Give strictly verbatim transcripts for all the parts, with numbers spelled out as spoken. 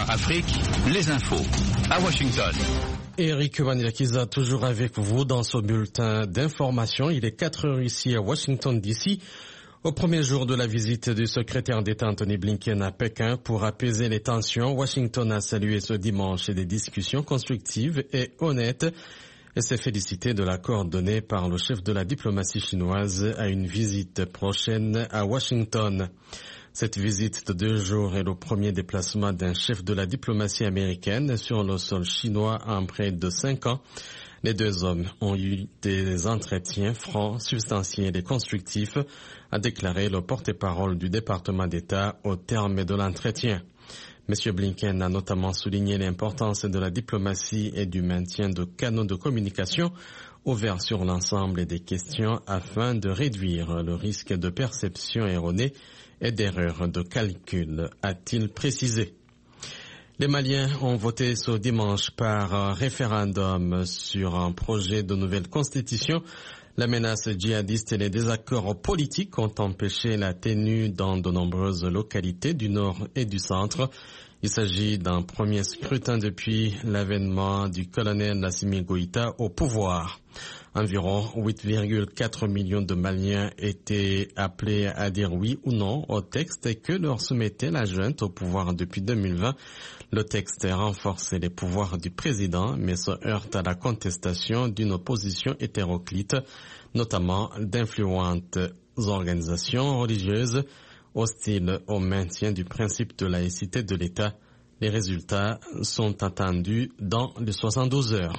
Afrique, les infos à Washington. Eric Manilakiza, toujours avec vous dans ce bulletin d'information. Il est quatre heures ici à Washington D C. Au premier jour de la visite du secrétaire d'État Anthony Blinken à Pékin pour apaiser les tensions, Washington a salué ce dimanche des discussions constructives et honnêtes et s'est félicité de l'accord donné par le chef de la diplomatie chinoise à une visite prochaine à Washington. Cette visite de deux jours est le premier déplacement d'un chef de la diplomatie américaine sur le sol chinois en près de cinq ans. Les deux hommes ont eu des entretiens francs, substantiels et constructifs, a déclaré le porte-parole du département d'État au terme de l'entretien. M. Blinken a notamment souligné l'importance de la diplomatie et du maintien de canaux de communication ouverts sur l'ensemble des questions afin de réduire le risque de perception erronée et d'erreurs de calcul, a-t-il précisé. Les Maliens ont voté ce dimanche par référendum sur un projet de nouvelle constitution. La menace djihadiste et les désaccords politiques ont empêché la tenue dans de nombreuses localités du nord et du centre. Il s'agit d'un premier scrutin depuis l'avènement du colonel Assimi Goïta au pouvoir. Environ huit virgule quatre millions de Maliens étaient appelés à dire oui ou non au texte que leur soumettait la junte au pouvoir depuis deux mille vingt. Le texte renforçait les pouvoirs du président, mais se heurte à la contestation d'une opposition hétéroclite, notamment d'influentes organisations religieuses hostiles au maintien du principe de laïcité de l'État. Les résultats sont attendus dans les soixante-douze heures.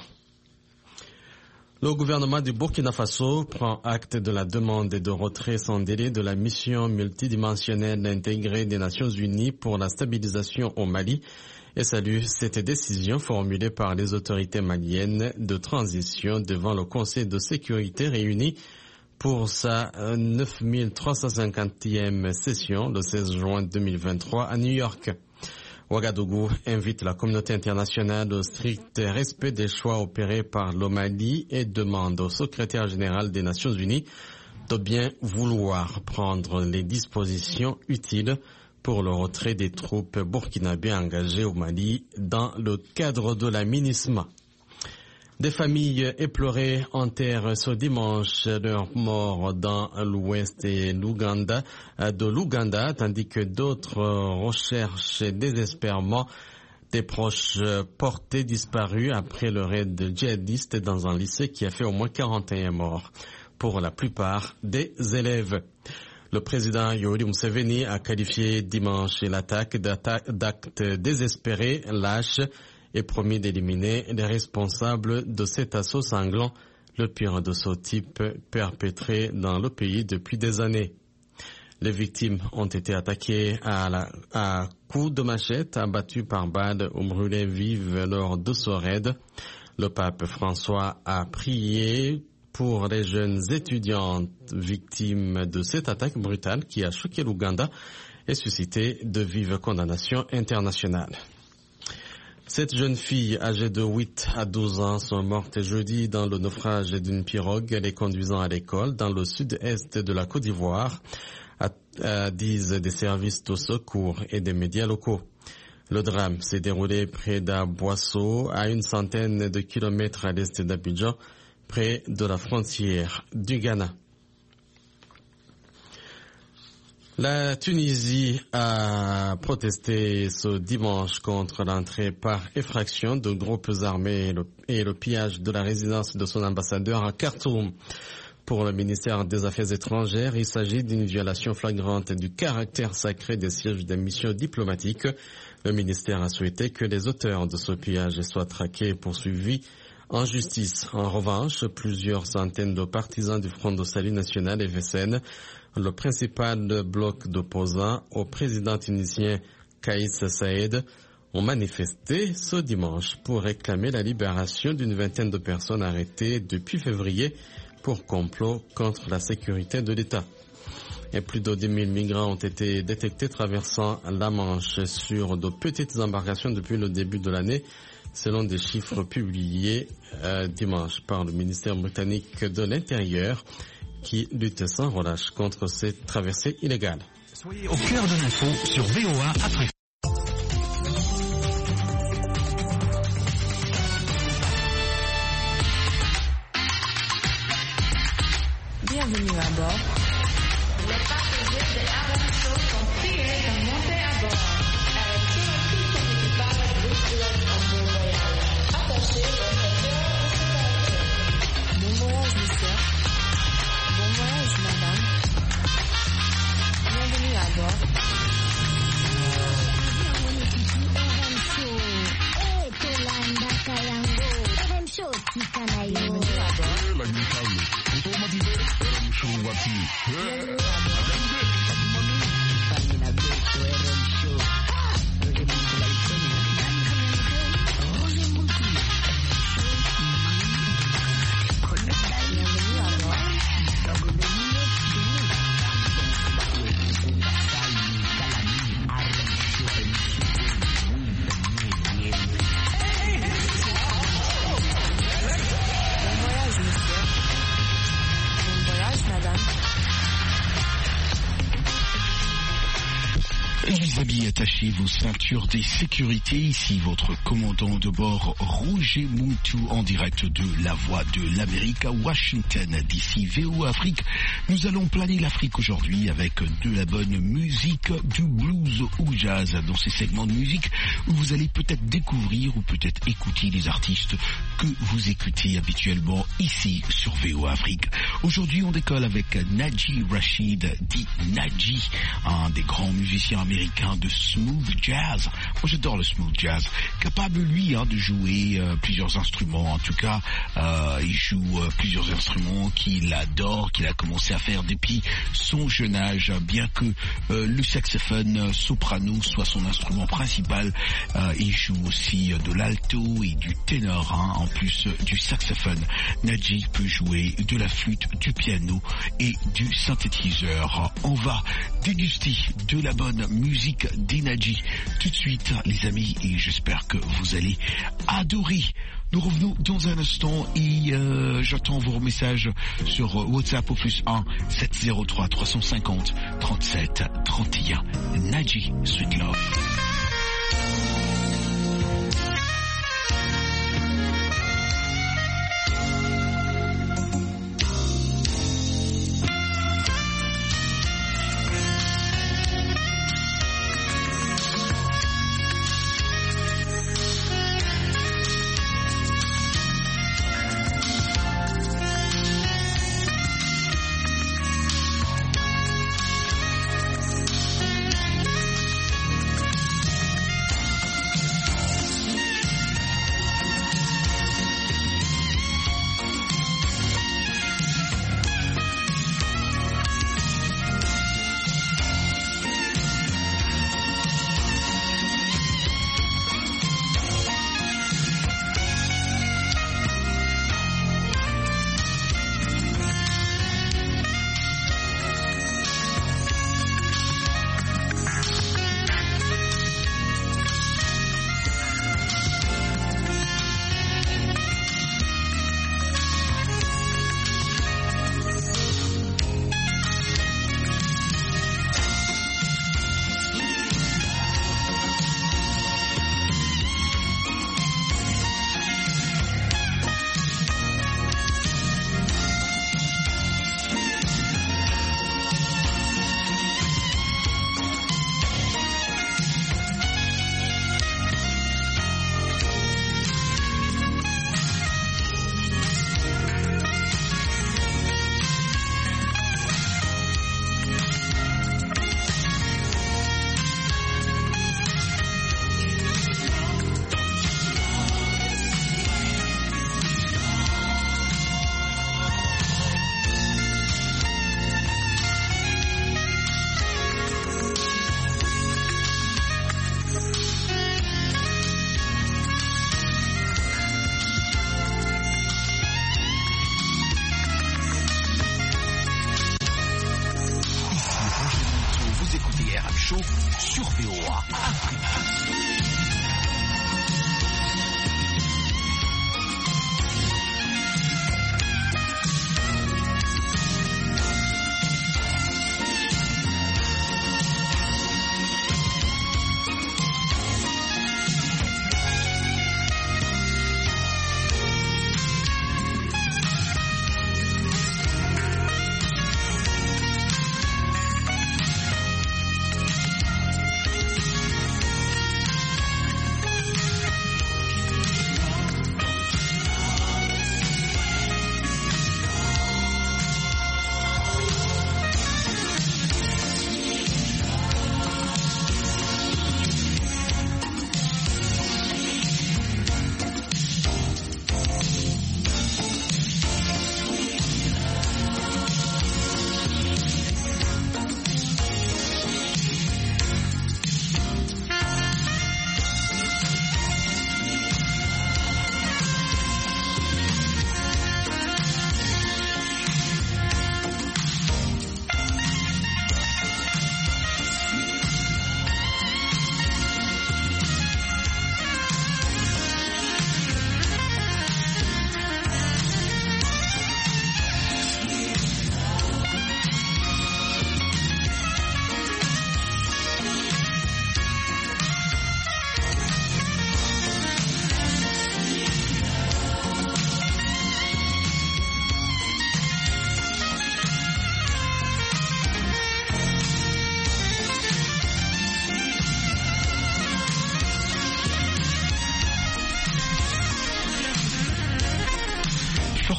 Le gouvernement du Burkina Faso prend acte de la demande de retrait sans délai de la mission multidimensionnelle intégrée des Nations Unies pour la stabilisation au Mali et salue cette décision formulée par les autorités maliennes de transition devant le Conseil de sécurité réuni pour sa neuf mille trois cent cinquantième session le seize juin deux mille vingt-trois à New York. Ouagadougou invite la communauté internationale au strict respect des choix opérés par le Mali et demande au secrétaire général des Nations Unies de bien vouloir prendre les dispositions utiles pour le retrait des troupes burkinabées engagées au Mali dans le cadre de la MINUSMA. Des familles éplorées enterrent ce dimanche leurs morts dans l'ouest et l'Ouganda, de l'Ouganda, tandis que d'autres recherchent désespérément des proches portés disparus après le raid djihadiste dans un lycée qui a fait au moins quarante et un morts, pour la plupart des élèves. Le président Yoweri Museveni a qualifié dimanche l'attaque d'acte désespéré, lâche, et promis d'éliminer les responsables de cet assaut sanglant, le pire de ce type perpétré dans le pays depuis des années. Les victimes ont été attaquées à, la, à coups de machette, abattues par balles ou brûlées vives lors de ce raid. Le pape François a prié pour les jeunes étudiantes victimes de cette attaque brutale qui a choqué l'Ouganda et suscité de vives condamnations internationales. Sept jeunes filles âgées de huit à douze ans sont mortes jeudi dans le naufrage d'une pirogue les conduisant à l'école dans le sud-est de la Côte d'Ivoire, à, à, disent des services de secours et des médias locaux. Le drame s'est déroulé près d'Aboisseau, à une centaine de kilomètres à l'est d'Abidjan, près de la frontière du Ghana. La Tunisie a protesté ce dimanche contre l'entrée par effraction de groupes armés et le, et le pillage de la résidence de son ambassadeur à Khartoum. Pour le ministère des Affaires étrangères, il s'agit d'une violation flagrante du caractère sacré des sièges des missions diplomatiques. Le ministère a souhaité que les auteurs de ce pillage soient traqués et poursuivis en justice. En revanche, plusieurs centaines de partisans du Front de Salut National F S N, le principal bloc d'opposants au président tunisien Kais Saïed, ont manifesté ce dimanche pour réclamer la libération d'une vingtaine de personnes arrêtées depuis février pour complot contre la sécurité de l'État. Et plus de dix mille migrants ont été détectés traversant la Manche sur de petites embarcations depuis le début de l'année, selon des chiffres publiés euh, dimanche par le ministère britannique de l'Intérieur, qui lutte sans relâche contre ces traversées illégales. Soyez au cœur de l'info sur V O A Afrique. Les amis, attachez vos ceintures de sécurité. Ici votre commandant de bord Roger Moutou en direct de la Voix de l'Amérique à Washington. D'ici V O Afrique, nous allons planer l'Afrique aujourd'hui avec de la bonne musique, du blues ou jazz. Dans ces segments de musique où vous allez peut-être découvrir ou peut-être écouter des artistes que vous écoutez habituellement ici sur V O Afrique. Aujourd'hui, on décolle avec Naji Rashid, dit Naji, un des grands musiciens américains de smooth jazz. Moi j'adore le smooth jazz, capable lui hein, de jouer euh, plusieurs instruments. En tout cas euh, il joue euh, plusieurs instruments qu'il adore, qu'il a commencé à faire depuis son jeune âge, bien que euh, le saxophone soprano soit son instrument principal. Euh, il joue aussi euh, de l'alto et du ténor hein, en plus euh, du saxophone. Naji peut jouer de la flûte, du piano et du synthétiseur. On va déguster de la bonne musique d'Naji tout de suite les amis, et j'espère que vous allez adorer. Nous revenons dans un instant et euh, j'attends vos messages sur WhatsApp au plus un sept zéro trois trois cinq zéro trente-sept trente et un. Naji, Sweet Love. Sur V O A Afrique.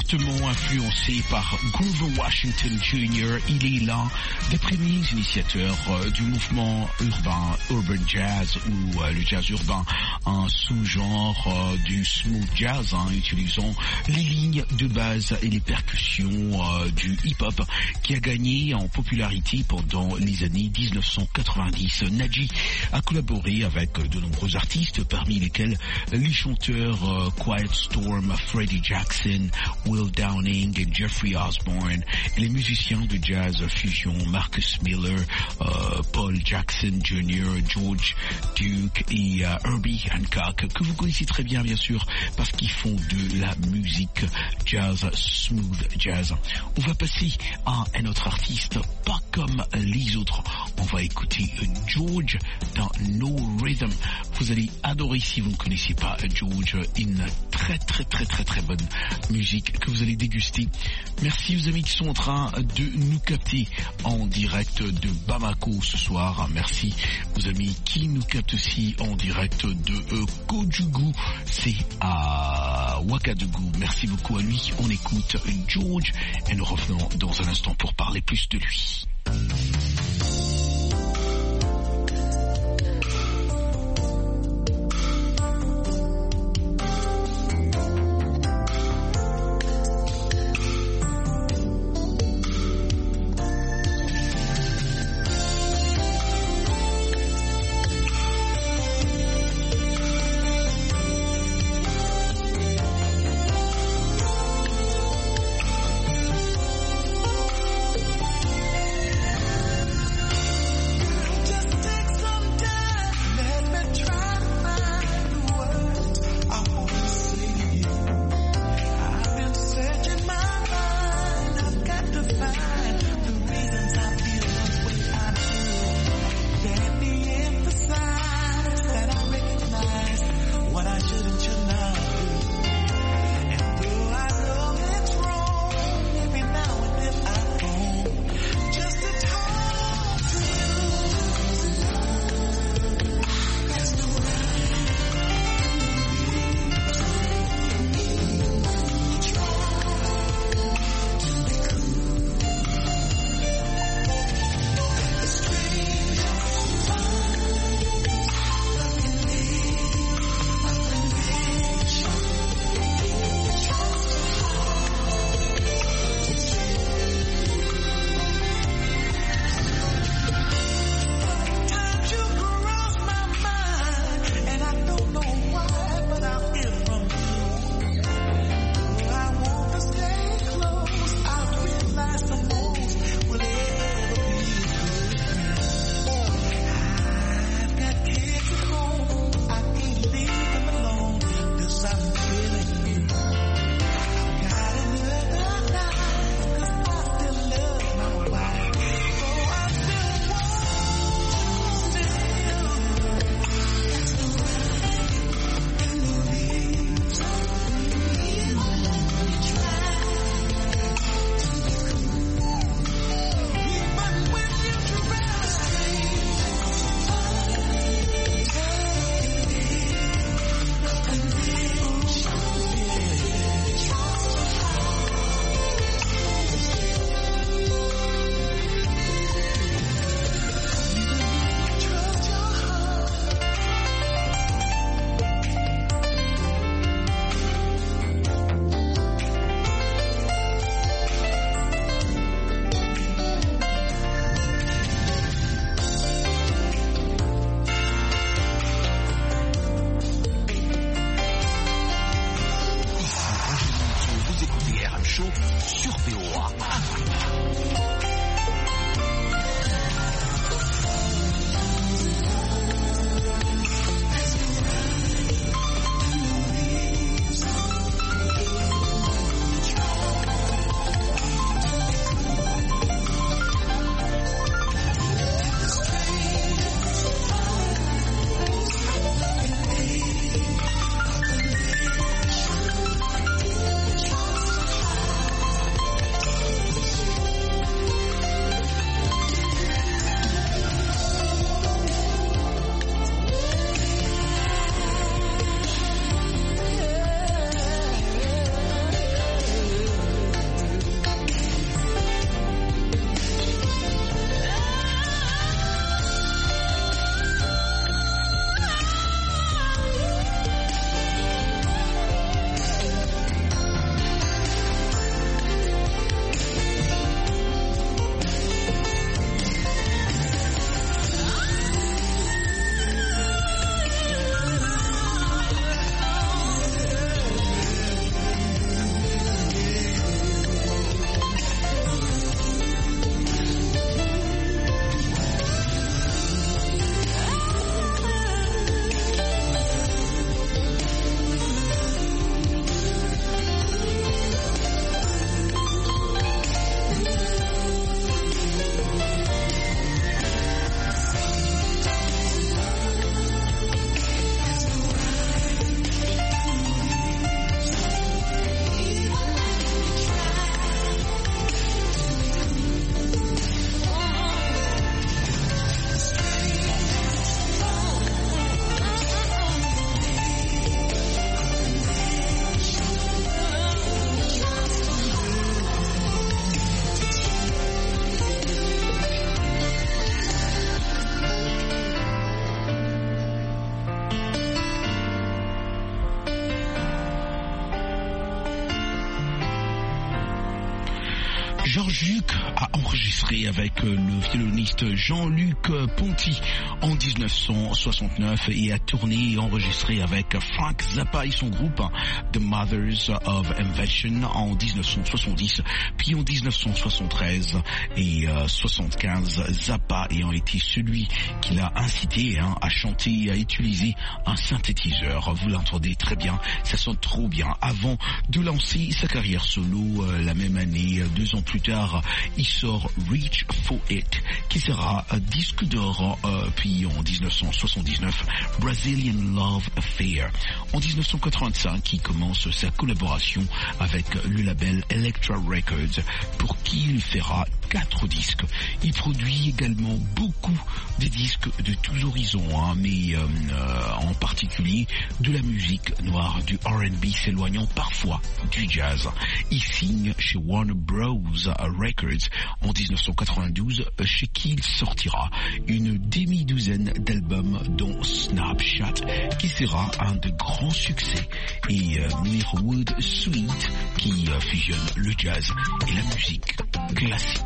fortement influencé par Grover Washington junior Il est l'un des premiers initiateurs euh, du mouvement urbain, urban jazz ou euh, le jazz urbain, un sous-genre euh, du smooth jazz, hein, utilisant les lignes de base et les percussions euh, du hip-hop qui a gagné en popularité pendant les années dix-neuf cent quatre-vingt-dix. Naji a collaboré avec de nombreux artistes, parmi lesquels les chanteurs euh, Quiet Storm, Freddie Jackson, Will Downing et Jeffrey Osborne, et les musiciens de jazz fusion Marcus Miller, euh, Paul Jackson junior, George Duke et euh, Herbie Hancock, que vous connaissez très bien bien sûr parce qu'ils font de la musique jazz, smooth jazz. On va passer à un autre artiste, pas comme les autres. On va écouter George dans No Rhythm. Vous allez adorer si vous ne connaissez pas George, une très très très très très bonne musique que vous allez déguster. Merci aux amis qui sont en train de nous capter en direct de Bamako ce soir. Merci aux amis qui nous captent aussi en direct de euh, Kojugu, c'est à Ouagadougou. Merci beaucoup à lui. On écoute George et nous revenons dans un instant pour parler plus de lui. Peter Juke a enregistré avec le violoniste Jean-Luc Ponty en dix-neuf cent soixante-neuf et a tourné et enregistré avec Frank Zappa et son groupe The Mothers of Invention en dix-neuf cent soixante-dix, puis en dix-neuf cent soixante-treize et euh, soixante-quinze, Zappa ayant été celui qui l'a incité hein, à chanter et à utiliser un synthétiseur. Vous l'entendez très bien, ça sonne trop bien. Avant de lancer sa carrière solo, euh, la même année, deux ans plus tard, il sort Reach for It, qui sera un disque d'or, euh, puis en dix-neuf cent soixante-dix-neuf, Brazilian Love Affair. En dix-neuf cent quatre-vingt-cinq, il commence sa collaboration avec le label Elektra Records, pour qui il fera quatre disques. Il produit également beaucoup de disques de tous horizons, hein, mais euh, euh, en particulier de la musique noire, du R and B, s'éloignant parfois du jazz. Il signe chez Warner Bros. Records en dix-neuf cent quatre-vingt-douze, chez qui il sortira une demi-douzaine d'albums, dont Snapshot, qui sera un de grands succès, et euh, Mirwood Suite, qui euh, fusionne le jazz et la musique classique.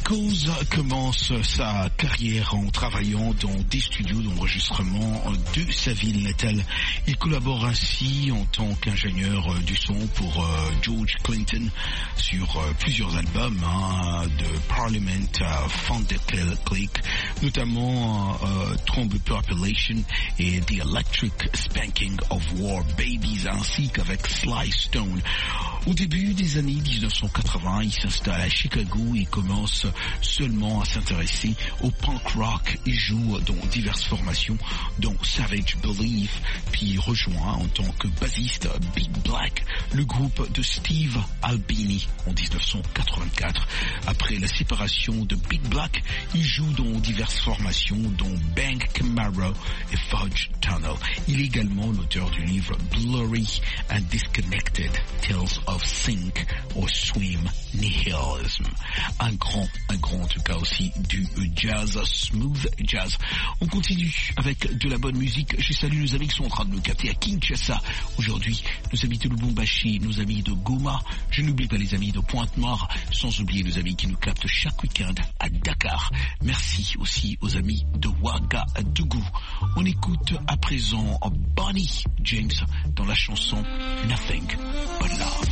Cause commence sa carrière en travaillant dans des studios d'enregistrement de sa ville natale. Il collabore ainsi en tant qu'ingénieur du son pour euh, George Clinton sur euh, plusieurs albums hein, de Parliament, uh, Funkadelic, notamment euh, Trombe Population et The Electric Spanking of War Babies, ainsi qu'avec Sly Stone. Au début des années dix-neuf cent quatre-vingts, il s'installe à Chicago et commence seulement à s'intéresser au punk rock. Il joue dans diverses formations, dont Savage Belief, puis rejoint en tant que bassiste Big Black, le groupe de Steve Albini en dix-neuf cent quatre-vingt-quatre. Après la séparation de Big Black, il joue dans diverses formations, dont Bang Camaro et Fudge Tunnel. Il est également l'auteur du livre Blurry and Disconnected, Tales of Sink or Swim Nihilism. Un grand, un grand en tout cas aussi du jazz, smooth jazz. On continue avec de la bonne musique. Je salue nos amis qui sont en train de nous capter à Kinshasa aujourd'hui, nos amis de Lubumbashi, nos amis de Goma. Je n'oublie pas les amis de Pointe-Noire, sans oublier nos amis qui nous captent chaque week-end à Dakar. Merci aussi aux amis de Ouagadougou. On écoute à présent Bonnie James dans la chanson Nothing But Love.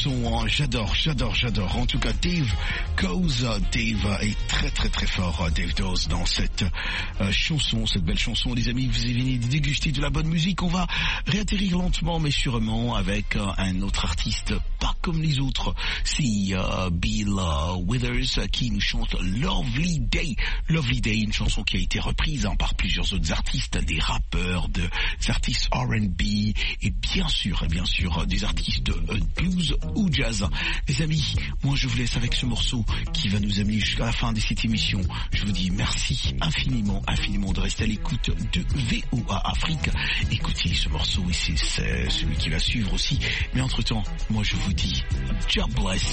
chanson, hein. j'adore, j'adore, j'adore. En tout cas, Dave Dawes, Dave est très très très fort, Dave Dawes, dans cette euh, chanson, cette belle chanson. Les amis, vous venez de déguster de la bonne musique. On va réatterrir lentement mais sûrement avec euh, un autre artiste, pas comme les autres. C'est euh, Bill euh, Withers euh, qui nous chante Lovely Day. Lovely Day, une chanson qui a été reprise hein, par plusieurs autres artistes, des rappeurs, de, des artistes R and B et bien sûr, et bien sûr, des artistes euh, blues ou jazz. Les amis, moi je vous laisse avec ce morceau qui va nous amener jusqu'à la fin de cette émission. Je vous dis merci infiniment, infiniment de rester à l'écoute de V O A Afrique. Écoutez ce morceau et c'est celui qui va suivre aussi. Mais entre temps, moi je vous dis, God bless.